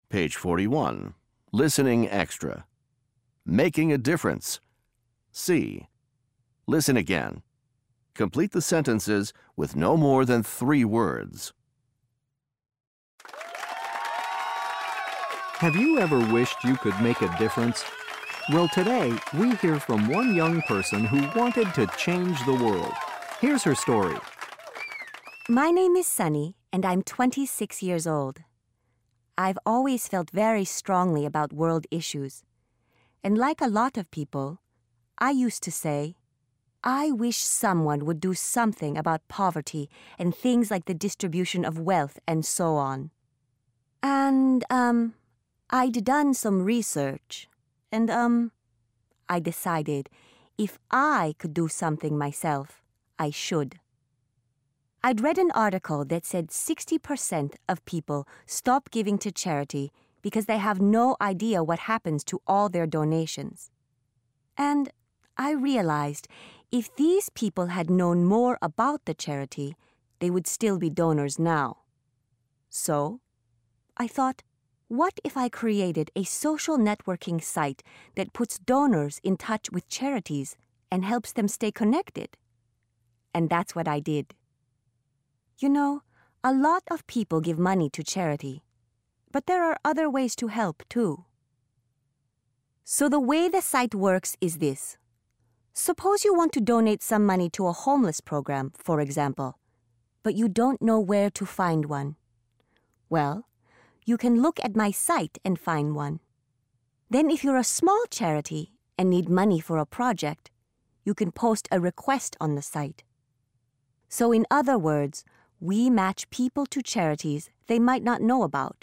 Page 41. Listening extra. Making a difference. C. Listen again. Complete the sentences with no more than 3 words. Have you ever wished you could make a difference? Well, today we hear from one young person who wanted to change the world. Here's her story. My name is Sunny, and I'm 26 years old. I've always felt very strongly about world issues. And like a lot of people, I used to say, I wish someone would do something about poverty and things like the distribution of wealth and so on. And, I'd done some research, and, I decided if I could do something myself, I should. I'd read an article that said 60% of people stop giving to charity because they have no idea what happens to all their donations. And I realized if these people had known more about the charity, they would still be donors now. So, I thought, what if I created a social networking site that puts donors in touch with charities and helps them stay connected? And that's what I did. You know, a lot of people give money to charity, but there are other ways to help too. So the way the site works is this. Suppose you want to donate some money to a homeless program, for example, but you don't know where to find one. Well, you can look at my site and find one. Then if you're a small charity and need money for a project, you can post a request on the site. So in other words, we match people to charities they might not know about.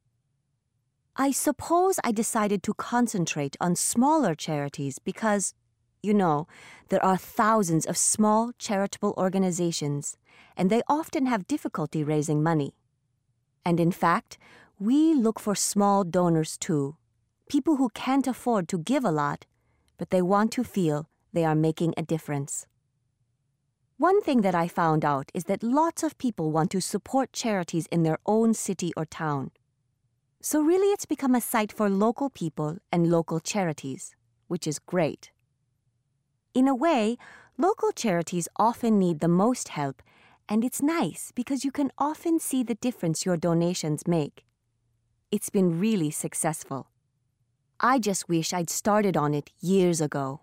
I suppose I decided to concentrate on smaller charities because, you know, there are thousands of small charitable organizations, and they often have difficulty raising money. And in fact, we look for small donors too, people who can't afford to give a lot, but they want to feel they are making a difference. One thing that I found out is that lots of people want to support charities in their own city or town. So really it's become a site for local people and local charities, which is great. In a way, local charities often need the most help, and it's nice because you can often see the difference your donations make. It's been really successful. I just wish I'd started on it years ago.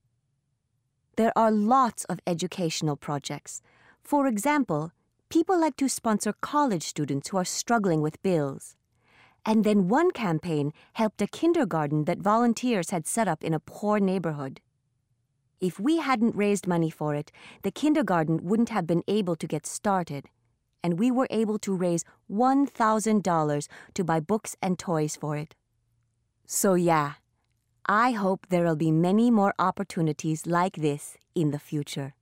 There are lots of educational projects. For example, people like to sponsor college students who are struggling with bills. And then one campaign helped a kindergarten that volunteers had set up in a poor neighborhood. If we hadn't raised money for it, the kindergarten wouldn't have been able to get started, and we were able to raise $1,000 to buy books and toys for it. So yeah, I hope there'll be many more opportunities like this in the future.